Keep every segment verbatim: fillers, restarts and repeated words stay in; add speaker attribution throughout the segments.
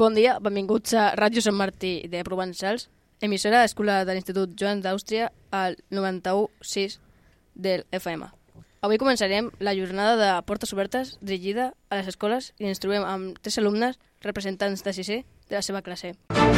Speaker 1: Bon dia, benvinguts a Ràdio Sant Martí de Provençals, emissora escolar de l'Institut Joan d'Àustria al noranta-u coma sis del F M. Avui començarem la jornada de portes obertes dirigida a les escoles i ens trobem amb tres alumnes representants de sisè de la seva classe.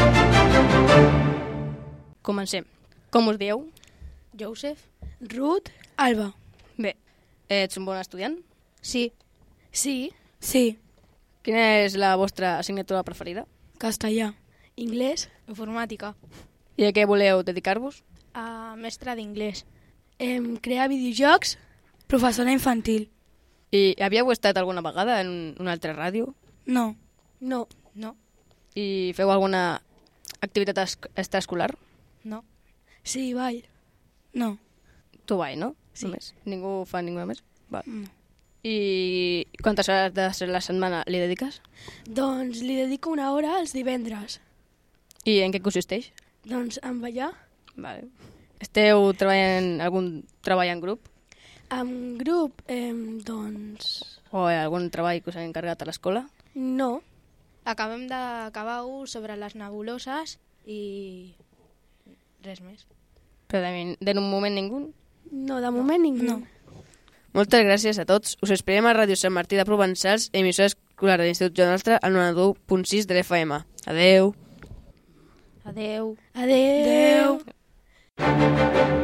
Speaker 1: Comencem. Com us dieu?
Speaker 2: Joseph.
Speaker 3: Ruth. Alba.
Speaker 1: Bé, ets un bon estudiant?
Speaker 2: Sí.
Speaker 3: Sí. Sí.
Speaker 1: Quina és la vostra assignatura preferida?
Speaker 3: Castellà.
Speaker 2: Inglès. Informàtica.
Speaker 1: I a què voleu dedicar-vos?
Speaker 2: A mestre d'inglès.
Speaker 3: Em crear videojocs. Professora infantil.
Speaker 1: I havíeu estat alguna vegada en una altra ràdio?
Speaker 3: No.
Speaker 2: No. No.
Speaker 1: I feu alguna activitat es extraescolar?
Speaker 2: No.
Speaker 3: Sí, ball. No.
Speaker 1: Tu ball, no?
Speaker 2: Sí.
Speaker 1: Només. Ningú fa ningú més? Va.
Speaker 3: No.
Speaker 1: I quantes hores de la setmana li dediques?
Speaker 3: Doncs li dedico una hora els divendres.
Speaker 1: I en què consisteix?
Speaker 3: Doncs en ballar.
Speaker 1: Vale. Esteu treballant en algun treball en grup?
Speaker 3: En grup, eh, doncs...
Speaker 1: O algun treball que us ha encarregat a l'escola?
Speaker 3: No.
Speaker 2: Acabem d'acabar un sobre les nebuloses i res més.
Speaker 1: Però de, de un moment ningú?
Speaker 3: No, de moment ningú.
Speaker 2: No.
Speaker 1: Moltes gràcies a tots. Us esperem a Ràdio Sant Martí de Provençals, emissora escolar de l'Institut Joan d'Àustria al noranta-u coma sis de l'F M. Adeu.
Speaker 2: Adeu.
Speaker 3: Adeu. Adeu.